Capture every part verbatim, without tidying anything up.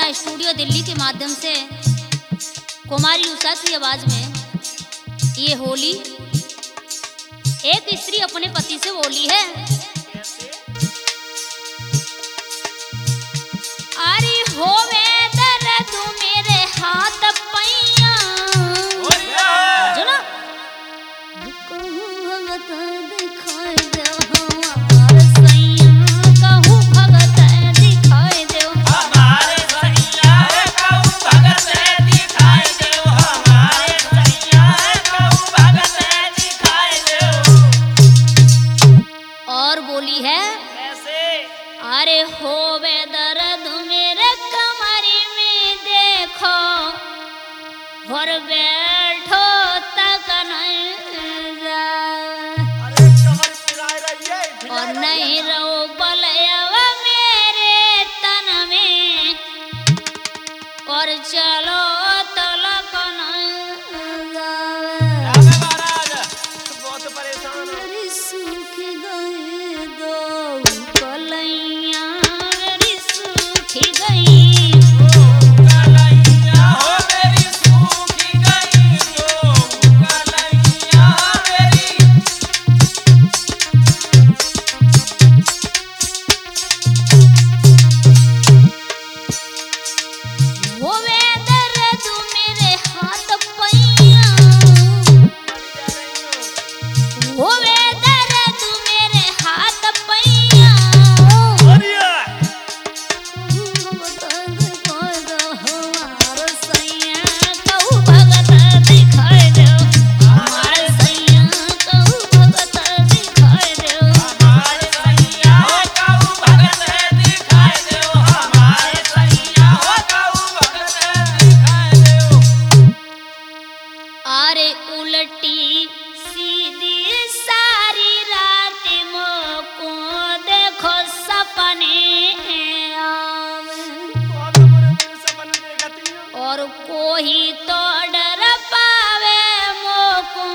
Studio Delhi के माध्यम से कुमारी उषा की आवाज में ये होली एक स्त्री अपने पति से बोली है। अरे होवे दर्द मेरे हाथ पैया जो ना अरे होवे दर्द मेरे कमरी में देखो और बैठो तक नहीं अरे कमर पिराए रही है और नहीं रहो बलयवा मेरे तन में और चलो तलक नहीं महाराज बहुत परेशान मेरी सूख गए दो कलैया मेरी सूख गई उल्टी सीधी सारी रात मोको देखो सपने और कोई तो डर पावे मोको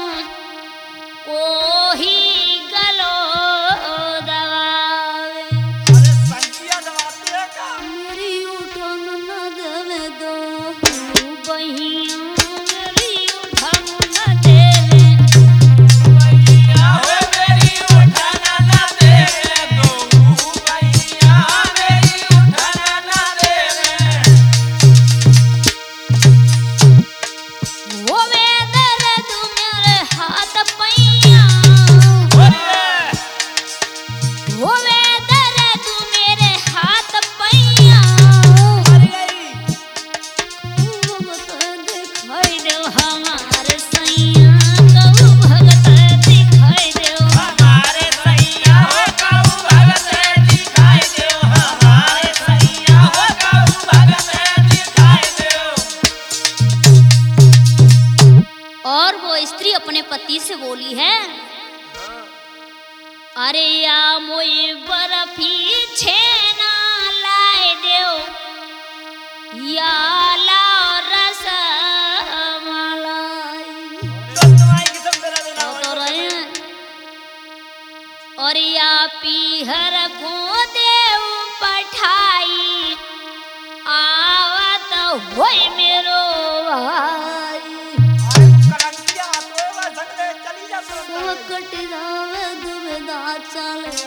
कोई गलो दबावे मेरी उठन न देवे दो बहिया अपने पति से बोली है। अरे या मोई बर्फी छेना लाए देओ या लाओ रस मलाई तो रहे और या पीहर को देव पठाई आवत होई मेरो भाई कट जावे दुविधा चले